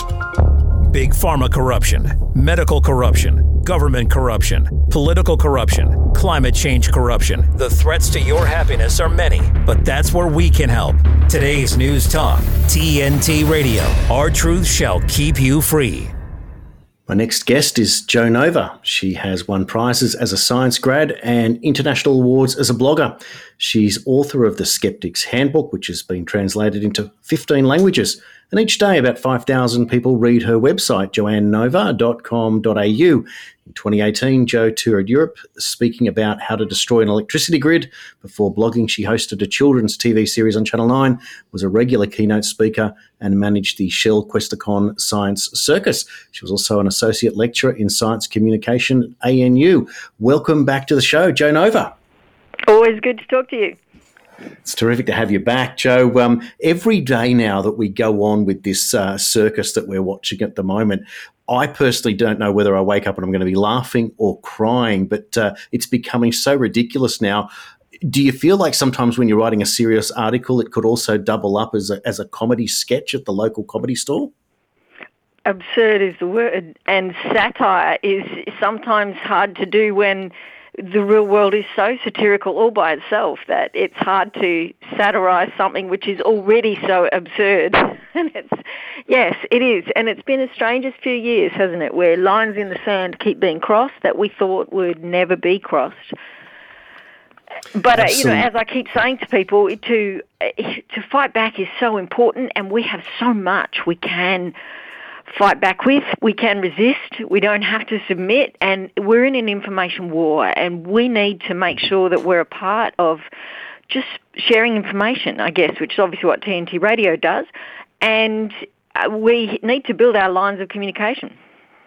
[SPEAKER 1] Big pharma corruption, medical corruption, government corruption, political corruption, climate change corruption. The threats to your happiness are many, but that's where we can help. Today's News Talk, T N T Radio. Our truth shall keep you free.
[SPEAKER 2] My next guest is Joe Nova. She has won prizes as a science grad and international awards as a blogger. She's author of The Skeptic's Handbook, which has been translated into fifteen languages. And each day, about five thousand people read her website, joanne nova dot com dot a u. In twenty eighteen, Jo toured Europe speaking about how to destroy an electricity grid. Before blogging, she hosted a children's T V series on Channel nine, was a regular keynote speaker, and managed the Shell Questacon Science Circus. She was also an associate lecturer in science communication at A N U. Welcome back to the show, Jo Nova.
[SPEAKER 13] Always good to talk to you.
[SPEAKER 2] It's terrific to have you back, Joe. Um, every day now that we go on with this uh, circus that we're watching at the moment, I personally don't know whether I wake up and I'm going to be laughing or crying, but uh, it's becoming so ridiculous now. Do you feel like sometimes when you're writing a serious article, it could also double up as a, as a comedy sketch at the local comedy store?
[SPEAKER 13] Absurd is the word, and satire is sometimes hard to do when the real world is so satirical all by itself that it's hard to satirise something which is already so absurd. And it's, yes, it is. And it's been the strangest few years, hasn't it, where lines in the sand keep being crossed that we thought would never be crossed. But, uh, you know, as I keep saying to people, to uh, to fight back is so important, and we have so much we can fight back with, we can resist, we don't have to submit, and we're in an information war, and we need to make sure that we're a part of just sharing information, I guess, which is obviously what T N T Radio does, and uh, we need to build our lines of communication.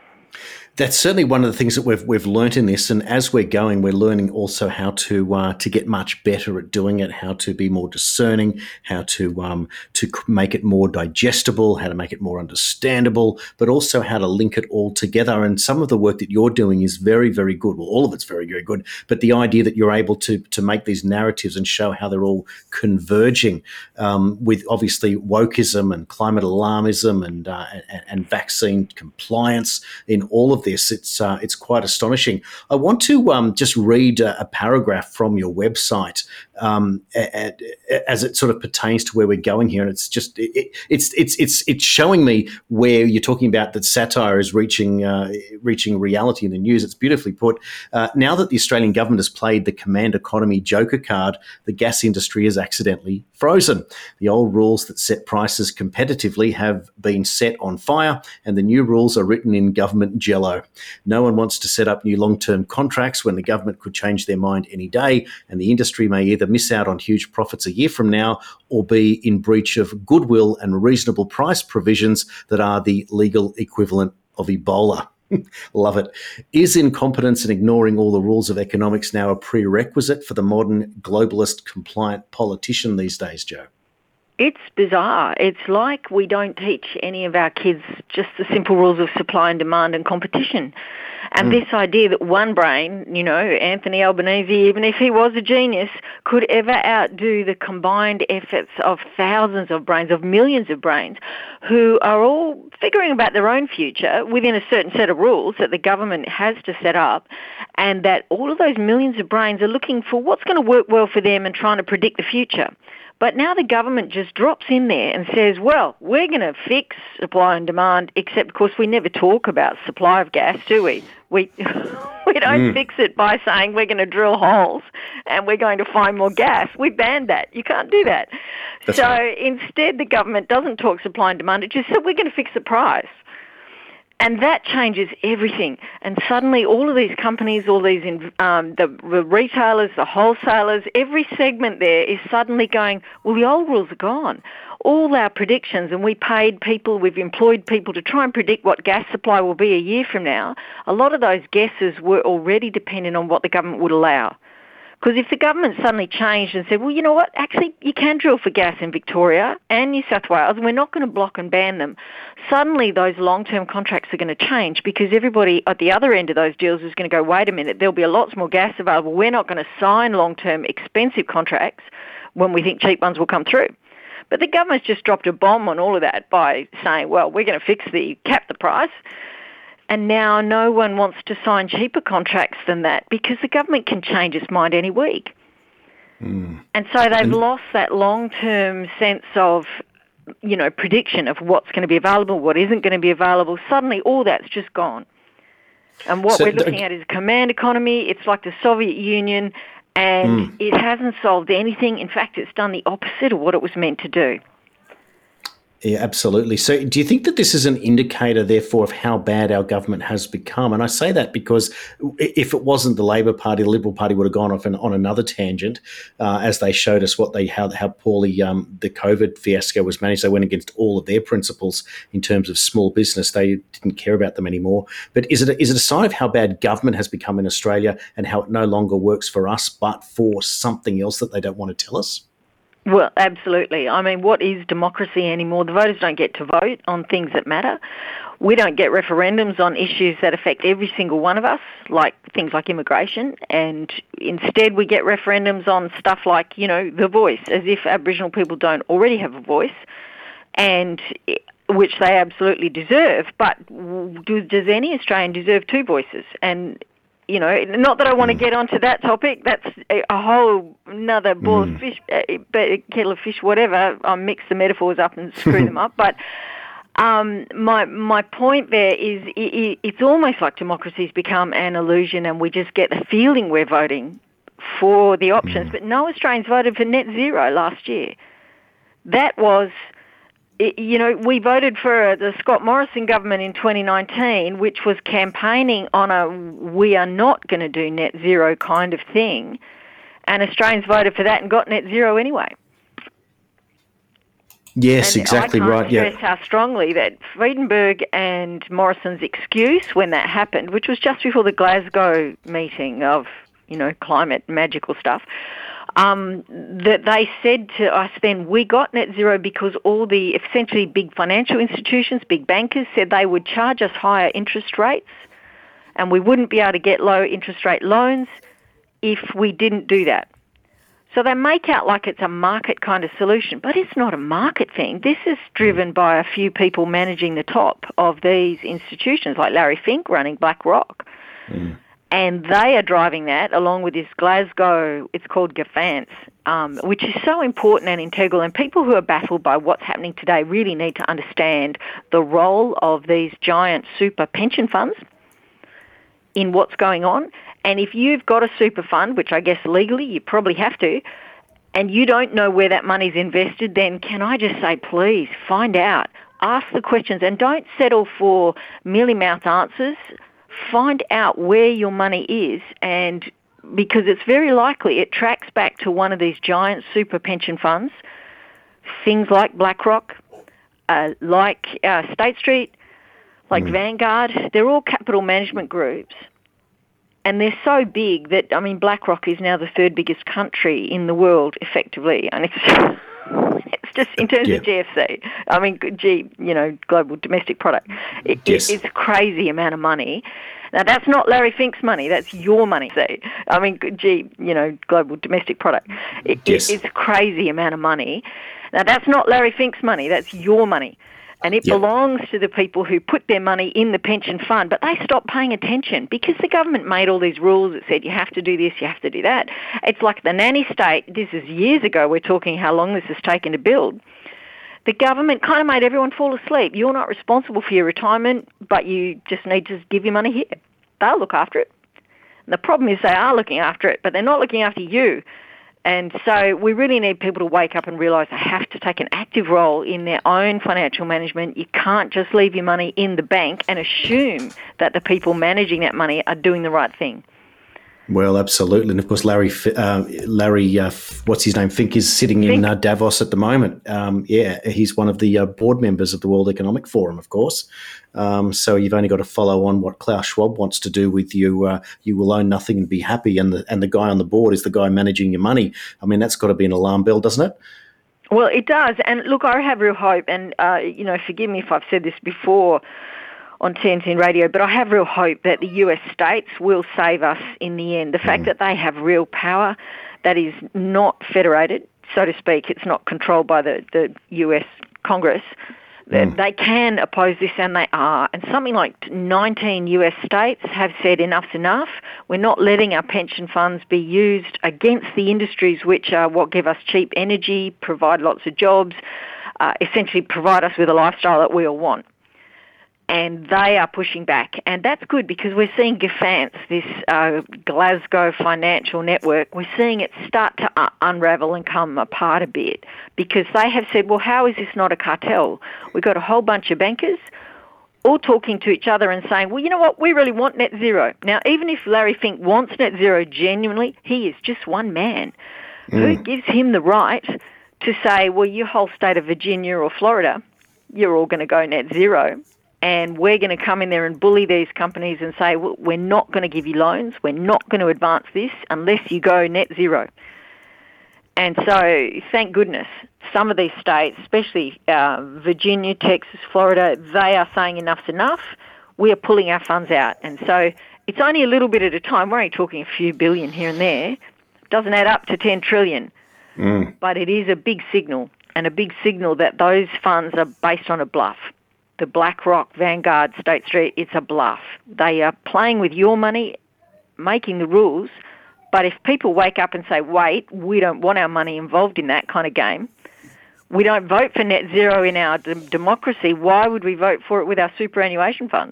[SPEAKER 2] That's certainly one of the things that we've we've learnt in this, and as we're going, we're learning also how to uh, to get much better at doing it, how to be more discerning, how to um, to make it more digestible, how to make it more understandable, but also how to link it all together. And some of the work that you're doing is very, very good. Well, all of it's very, very good. But the idea that you're able to to make these narratives and show how they're all converging um, with obviously wokeism and climate alarmism and uh, and, and vaccine compliance in all of this, it's uh, it's quite astonishing. I want to um, just read a, a paragraph from your website um, a, a, as it sort of pertains to where we're going here, and it's just it, it's it's it's it's showing me where you're talking about that satire is reaching uh, reaching reality in the news. It's beautifully put. Uh, now that the Australian government has played the command economy joker card, the gas industry is accidentally frozen. The old rules that set prices competitively have been set on fire, and the new rules are written in government jello. No one wants to set up new long-term contracts when the government could change their mind any day, and the industry may either miss out on huge profits a year from now or be in breach of goodwill and reasonable price provisions that are the legal equivalent of Ebola. Love it. Is incompetence and ignoring all the rules of economics now a prerequisite for the modern globalist compliant politician these days, Joe?
[SPEAKER 13] It's bizarre. It's like we don't teach any of our kids just the simple rules of supply and demand and competition. And mm. this idea that one brain, you know, Anthony Albanese, even if he was a genius, could ever outdo the combined efforts of thousands of brains, of millions of brains, who are all figuring about their own future within a certain set of rules that the government has to set up, and that all of those millions of brains are looking for what's going to work well for them and trying to predict the future. But now the government just drops in there and says, well, we're going to fix supply and demand, except, of course, we never talk about supply of gas, do we? We we don't mm. fix it by saying we're going to drill holes and we're going to find more gas. We banned that. You can't do that. That's so right. Instead, the government doesn't talk supply and demand. It just said we're going to fix the price. And that changes everything. And suddenly all of these companies, all these um, the, the retailers, the wholesalers, every segment there is suddenly going, well, the old rules are gone. All our predictions, and we paid people, we've employed people to try and predict what gas supply will be a year from now. A lot of those guesses were already dependent on what the government would allow. Because if the government suddenly changed and said, well, you know what, actually you can drill for gas in Victoria and New South Wales, and we're not going to block and ban them, suddenly those long-term contracts are going to change because everybody at the other end of those deals is going to go, wait a minute, there'll be a lot more gas available. We're not going to sign long-term expensive contracts when we think cheap ones will come through. But the government's just dropped a bomb on all of that by saying, well, we're going to fix the, cap the price. And now no one wants to sign cheaper contracts than that because the government can change its mind any week. Mm. And so they've and lost that long-term sense of, you know, prediction of what's going to be available, what isn't going to be available. Suddenly all that's just gone. And what so we're looking at is a command economy. It's like the Soviet Union, and mm. it hasn't solved anything. In fact, it's done the opposite of what it was meant to do.
[SPEAKER 2] Yeah, absolutely. So do you think that this is an indicator, therefore, of how bad our government has become? And I say that because if it wasn't the Labor Party, the Liberal Party would have gone off an, on another tangent uh, as they showed us what they how, how poorly um, the COVID fiasco was managed. They went against all of their principles in terms of small business. They didn't care about them anymore. But is it a, is it a sign of how bad government has become in Australia and how it no longer works for us but for something else that they don't want to tell us?
[SPEAKER 13] Well, absolutely. I mean, what is democracy anymore? The voters don't get to vote on things that matter. We don't get referendums on issues that affect every single one of us, like things like immigration, and instead we get referendums on stuff like, you know, the voice, as if Aboriginal people don't already have a voice, and which they absolutely deserve. But do, does any Australian deserve two voices? And you know, not that I want to get onto that topic. That's a, a whole another ball mm. of fish, a kettle of fish, whatever. I mix the metaphors up and screw them up. But um, my my point there is it, it's almost like democracy's become an illusion, and we just get the feeling we're voting for the options. Mm. But no Australians voted for net zero last year. That was... You know, we voted for the Scott Morrison government in twenty nineteen, which was campaigning on a we are not going to do net zero kind of thing, and Australians voted for that and got net zero anyway.
[SPEAKER 2] Yes, and exactly right.
[SPEAKER 13] I can't stress how strongly that Friedenberg and Morrison's excuse when that happened, which was just before the Glasgow meeting of, you know, climate magical stuff, Um, that they said to us then, we got net zero because all the essentially big financial institutions, big bankers, said they would charge us higher interest rates and we wouldn't be able to get low interest rate loans if we didn't do that. So they make out like it's a market kind of solution, but it's not a market thing. This is driven by a few people managing the top of these institutions, like Larry Fink running BlackRock. Mm. And they are driving that along with this Glasgow, it's called GAFANS, um, which is so important and integral. And people who are baffled by what's happening today really need to understand the role of these giant super pension funds in what's going on. And if you've got a super fund, which I guess legally you probably have to, and you don't know where that money's invested, then can I just say, please find out, ask the questions, and don't settle for mealy-mouthed answers. Find out where your money is, and because it's very likely it tracks back to one of these giant super pension funds, things like BlackRock, uh, like uh, State Street, like mm. Vanguard. They're all capital management groups, and they're so big that, I mean, BlackRock is now the third biggest country in the world, effectively, and it's it's just in terms yeah. of G F C. I mean, G, you know, global domestic product. It, yes. it, it's a crazy amount of money. Now, that's not Larry Fink's money. That's your money. See, I mean, G, you know, global domestic product. It, yes. it, it's a crazy amount of money. Now, that's not Larry Fink's money. That's your money. And it yep. belongs to the people who put their money in the pension fund, but they stopped paying attention because the government made all these rules that said you have to do this, you have to do that. It's like the nanny state. This is years ago. We're talking how long this has taken to build. The government kind of made everyone fall asleep. You're not responsible for your retirement, but you just need to give your money here. They'll look after it. And the problem is they are looking after it, but they're not looking after you. And so we really need people to wake up and realise they have to take an active role in their own financial management. You can't just leave your money in the bank and assume that the people managing that money are doing the right thing.
[SPEAKER 2] Well, absolutely. And of course, Larry, uh, Larry, uh, what's his name? Fink is sitting Fink. in uh, Davos at the moment. Um, yeah, he's one of the uh, board members of the World Economic Forum, of course. Um, so you've only got to follow on what Klaus Schwab wants to do with you. Uh, you will own nothing and be happy. And the, and the guy on the board is the guy managing your money. I mean, that's got to be an alarm bell, doesn't it?
[SPEAKER 13] Well, it does. And look, I have real hope. And, uh, you know, forgive me if I've said this before on T N T radio, but I have real hope that the U S states will save us in the end. The fact mm. that they have real power that is not federated, so to speak, it's not controlled by the, the U S Congress, mm. they can oppose this, and they are. And something like nineteen U S states have said enough's enough. We're not letting our pension funds be used against the industries which are what give us cheap energy, provide lots of jobs, uh, essentially provide us with a lifestyle that we all want. And they are pushing back. And that's good because we're seeing GAFANS, this uh, Glasgow financial network, we're seeing it start to uh, unravel and come apart a bit because they have said, well, how is this not a cartel? We've got a whole bunch of bankers all talking to each other and saying, well, you know what, we really want net zero. Now, even if Larry Fink wants net zero genuinely, he is just one man. Mm. Who gives him the right to say, well, your whole state of Virginia or Florida, you're all going to go net zero? And we're going to come in there and bully these companies and say, well, we're not going to give you loans, we're not going to advance this unless you go net zero. And so, thank goodness, some of these states, especially uh, Virginia, Texas, Florida, they are saying enough's enough. We are pulling our funds out. And so it's only a little bit at a time. We're only talking a few billion here and there. It doesn't add up to ten trillion. Mm. But it is a big signal, and a big signal that those funds are based on a bluff. The BlackRock, Vanguard, State Street, it's a bluff. They are playing with your money, making the rules. But if people wake up and say, wait, we don't want our money involved in that kind of game, we don't vote for net zero in our d- democracy, why would we vote for it with our superannuation funds?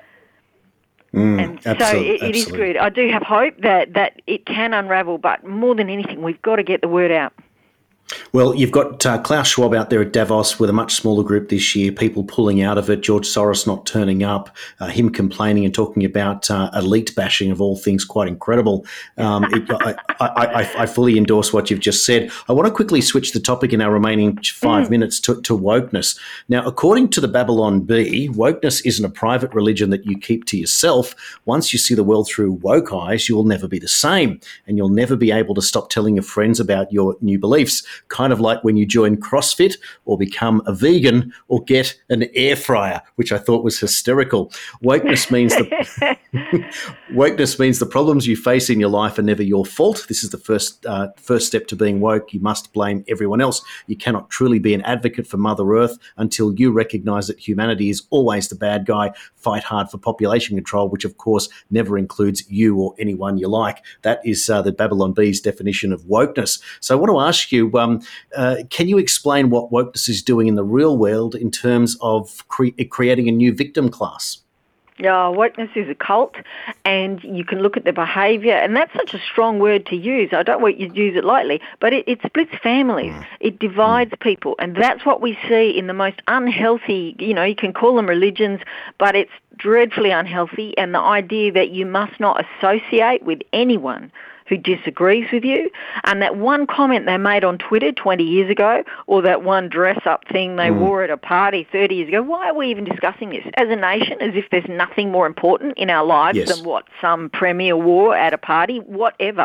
[SPEAKER 2] Mm,
[SPEAKER 13] and so
[SPEAKER 2] absolutely,
[SPEAKER 13] it, it is
[SPEAKER 2] absolutely.
[SPEAKER 13] good. I do have hope that, that it can unravel, but more than anything, we've got to get the word out.
[SPEAKER 2] Well, you've got uh, Klaus Schwab out there at Davos with a much smaller group this year, people pulling out of it, George Soros not turning up, uh, him complaining and talking about uh, elite bashing of all things, quite incredible. Um, it, I, I, I, I fully endorse what you've just said. I want to quickly switch the topic in our remaining five mm. minutes to, to wokeness. Now, according to the Babylon Bee, wokeness isn't a private religion that you keep to yourself. Once you see the world through woke eyes, you will never be the same, and you'll never be able to stop telling your friends about your new beliefs. Kind of like when you join CrossFit or become a vegan or get an air fryer, which I thought was hysterical. Wokeness means the wokeness means the problems you face in your life are never your fault. This is the first uh, first step to being woke. You must blame everyone else. You cannot truly be an advocate for Mother Earth until you recognise that humanity is always the bad guy. Fight hard for population control, which of course never includes you or anyone you like. That is uh, the Babylon Bee's definition of wokeness. So I want to ask you, um, uh, can you explain what wokeness is doing in the real world in terms of cre- creating a new victim class?
[SPEAKER 13] Yeah, wokeness is a cult, and you can look at the behaviour, and that's such a strong word to use. I don't want you to use it lightly, but it, it splits families. Mm. It divides mm. people, and that's what we see in the most unhealthy, you know, you can call them religions, but it's dreadfully unhealthy, and the idea that you must not associate with anyone who disagrees with you, and that one comment they made on Twitter twenty years ago, or that one dress-up thing they mm. wore at a party thirty years ago, why are we even discussing this as a nation, as if there's nothing more important in our lives yes. than what some premier wore at a party, whatever.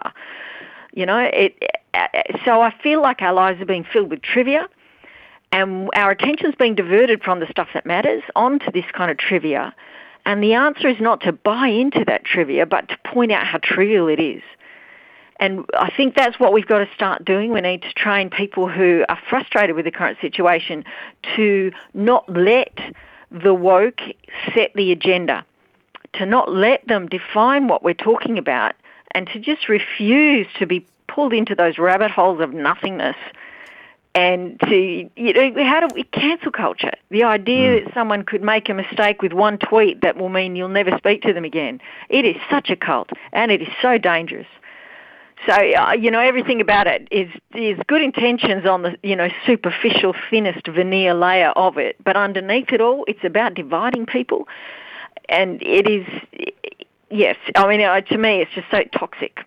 [SPEAKER 13] You know, it. So I feel like our lives are being filled with trivia, and our attention's being diverted from the stuff that matters onto this kind of trivia, and the answer is not to buy into that trivia, but to point out how trivial it is. And I think that's what we've got to start doing. We need to train people who are frustrated with the current situation to not let the woke set the agenda, to not let them define what we're talking about, and to just refuse to be pulled into those rabbit holes of nothingness. And to, you know, how do we cancel culture? The idea mm. that someone could make a mistake with one tweet that will mean you'll never speak to them again. It is such a cult, and it is so dangerous. So, uh, you know, everything about it is is good intentions on the, you know, superficial, thinnest veneer layer of it. But underneath it all, it's about dividing people. And it is, yes, I mean, uh, to me, it's just so toxic.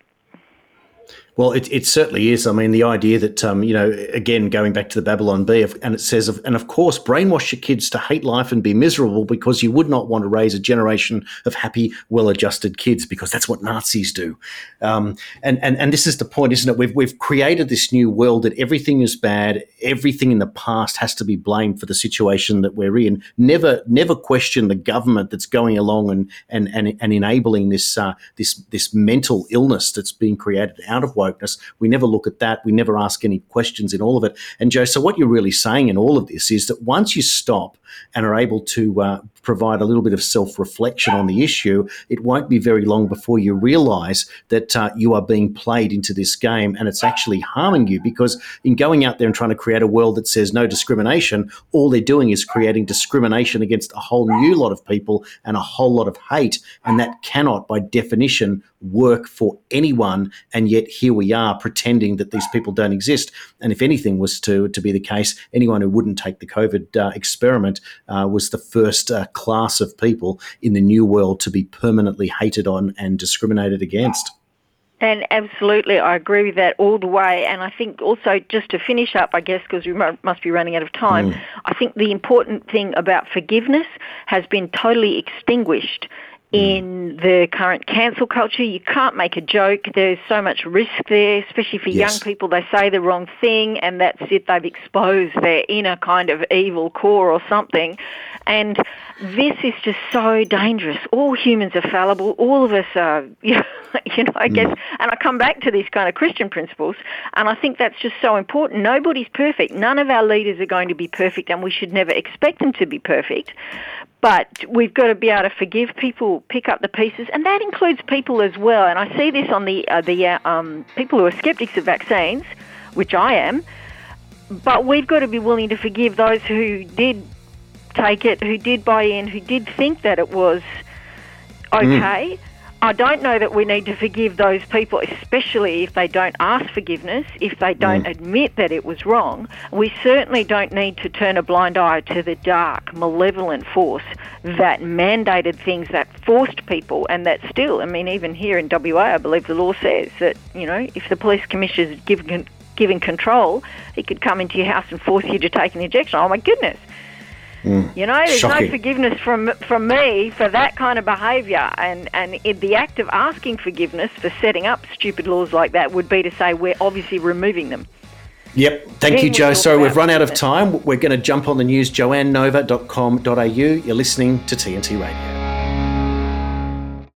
[SPEAKER 2] Well, it, it certainly is. I mean, the idea that, um, you know, again, going back to the Babylon Bee, and it says, and of course, brainwash your kids to hate life and be miserable because you would not want to raise a generation of happy, well-adjusted kids, because that's what Nazis do. Um, and, and and this is the point, isn't it? We've, we've created this new world that everything is bad. Everything in the past has to be blamed for the situation that we're in. Never never question the government that's going along and and, and, and enabling this, uh, this, this mental illness that's being created out of wokeness. We never look at that. We never ask any questions in all of it. And Joe, so what you're really saying in all of this is that once you stop and are able to uh, provide a little bit of self-reflection on the issue, it won't be very long before you realise that uh, you are being played into this game, and it's actually harming you, because in going out there and trying to create a world that says no discrimination, all they're doing is creating discrimination against a whole new lot of people and a whole lot of hate, and that cannot, by definition, work for anyone. And yet here we are pretending that these people don't exist. And if anything was to, to be the case, anyone who wouldn't take the COVID uh, experiment uh, was the first uh, class of people in the new world to be permanently hated on and discriminated against.
[SPEAKER 13] And absolutely, I agree with that all the way. And I think also, just to finish up, I guess, because we must be running out of time, mm. I think the important thing about forgiveness has been totally extinguished in the current cancel culture. You can't make a joke. There's so much risk there, especially for
[SPEAKER 2] Yes.
[SPEAKER 13] young people. They say the wrong thing and that's it. They've exposed their inner kind of evil core or something. And this is just so dangerous. All humans are fallible. All of us are, you know, you know I guess, and I come back to these kind of Christian principles, and I think that's just so important. Nobody's perfect. None of our leaders are going to be perfect, and we should never expect them to be perfect. But we've got to be able to forgive people, pick up the pieces, and that includes people as well. And I see this on the uh, the uh, um, people who are skeptics of vaccines, which I am. But we've got to be willing to forgive those who did take it, who did buy in, who did think that it was okay. Mm. I don't know that we need to forgive those people, especially if they don't ask forgiveness, if they don't mm. admit that it was wrong. We certainly don't need to turn a blind eye to the dark, malevolent force that mandated things, that forced people, and that still, I mean, even here in W A, I believe the law says that, you know, if the police commissioner is given, given control, he could come into your house and force you to take an injection. Oh, my goodness. Mm. You know, there's Shocking. no forgiveness from from me for that kind of behaviour, and, and in the act of asking forgiveness for setting up stupid laws like that would be to say we're obviously removing them.
[SPEAKER 2] Yep. Thank then you, Jo. Sorry, we've run out of time. We're going to jump on the news, joanne nova dot com dot a u. You're listening to T N T Radio.